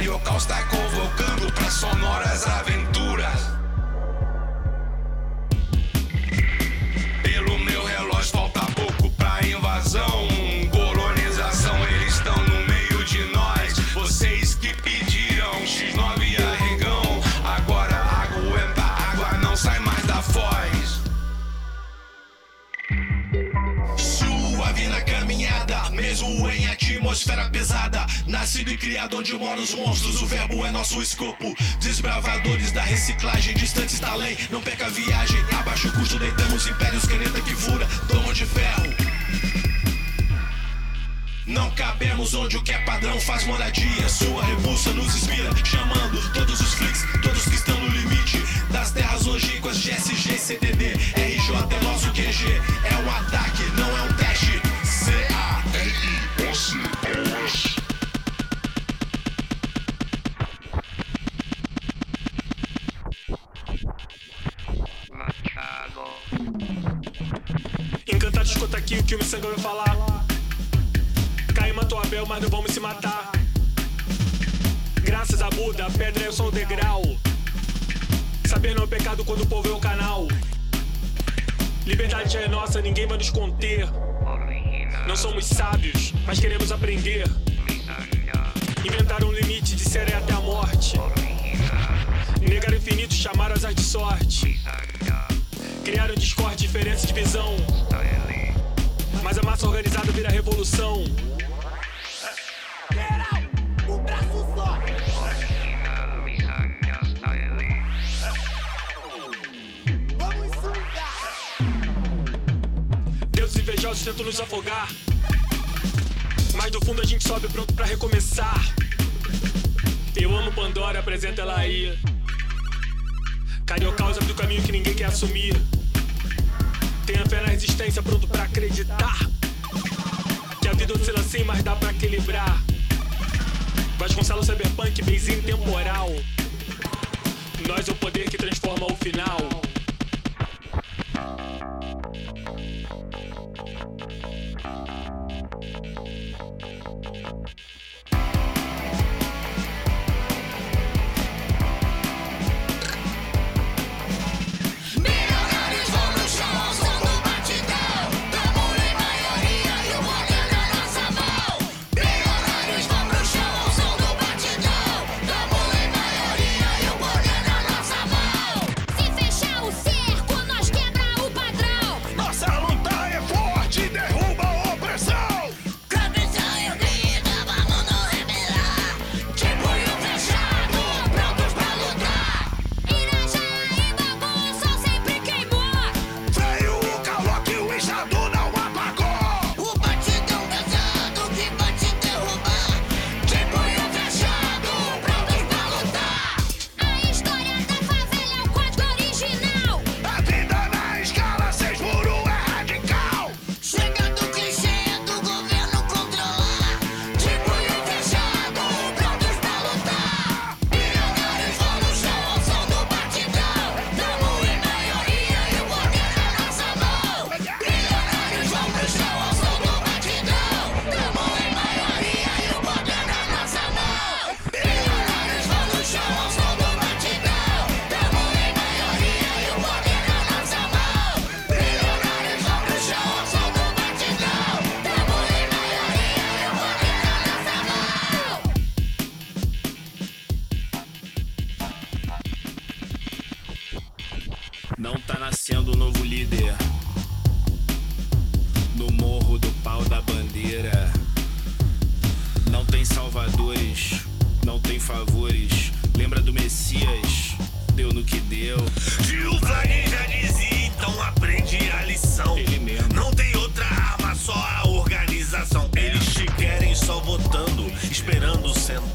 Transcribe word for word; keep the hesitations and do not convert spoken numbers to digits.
Cariocal está convocando pra sonoras aventuras. Pelo meu relógio falta pouco pra invasão, colonização, eles estão no meio de nós. Vocês que pediram X nove arregão, agora aguenta água, não sai mais da foz. Suave na caminhada, mesmo em atmosfera pesada. Nascido e criado onde moram os monstros, o verbo é nosso escopo. Desbravadores da reciclagem, distantes da lei, não perca a viagem. A baixo custo deitamos impérios, caneta que fura, domo de ferro. Não cabemos onde o que é padrão faz moradia. Sua repulsa nos inspira, chamando todos os freaks, todos que estão no limite das terras longínquas de S G, C D D, R J é nosso Q G. É um ataque, não é um teste. C A R I O C O S. Encantado, escuta aqui o que o Missanga vai falar. Caim matou Abel, mas não vamos se matar. Graças a Buda, a pedra é só o degrau. Saber não é pecado quando o povo é o canal. Liberdade já é nossa, ninguém vai nos conter. Não somos sábios, mas queremos aprender. Inventaram um limite, disseram é até a morte. Negaram infinito, chamaram azar de sorte. Criaram discórdia, diferença de visão. Mas a massa organizada vira revolução. Um braço só. Vamos sugar. Deuses invejosos tentam nos afogar, mas do fundo a gente sobe pronto pra recomeçar. Eu amo Pandora, apresenta ela aí. Cariocal sabe do caminho que ninguém quer assumir. Tenha fé na resistência, pronto pra acreditar que a vida oscila assim, mas dá pra equilibrar. Vasconcelos Cyberpunk, benzinho temporal. Nós é o poder que transforma o final. Não tá nascendo um novo líder no morro do pau da bandeira. Não tem salvadores, não tem favores. Lembra do Messias, deu no que deu. Gil Vane já dizia, então aprende a lição. Ele mesmo. Não tem outra arma, só a organização. Eles te querem só votando, esperando sentar.